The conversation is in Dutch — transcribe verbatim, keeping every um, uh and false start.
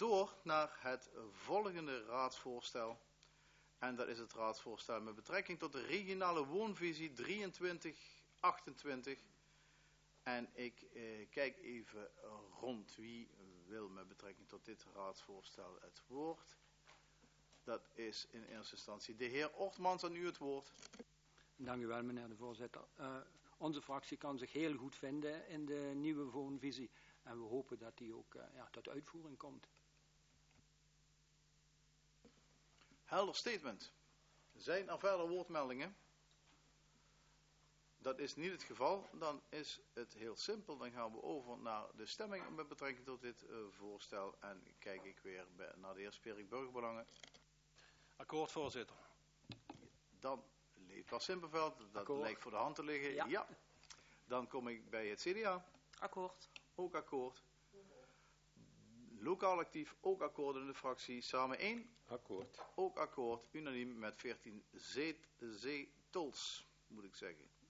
door naar het volgende raadsvoorstel. En dat is het raadsvoorstel met betrekking tot de regionale woonvisie drieëntwintig achtentwintig. En ik eh, kijk even rond. Wie wil met betrekking tot dit raadsvoorstel het woord? Dat is in eerste instantie de heer Ortmans, aan u het woord. Dank u wel, meneer de voorzitter. Uh, onze fractie kan zich heel goed vinden in de nieuwe woonvisie. En we hopen dat die ook uh, ja, tot uitvoering komt. Helder statement. Zijn er verder woordmeldingen? Dat is niet het geval. Dan is het heel simpel. Dan gaan we over naar de stemming met betrekking tot dit uh, voorstel. En kijk ik weer bij, naar de heer Sperik Burgerbelangen. Akkoord, voorzitter. Dan Leefbaar Simpelveld. Dat Akkoord. lijkt voor de hand te liggen. Ja. Ja. Dan kom ik bij het C D A. Akkoord. Ook akkoord. Lokaal actief, ook akkoord in de fractie. Samen één. Akkoord. Ook akkoord. Unaniem met veertien zetels, moet ik zeggen.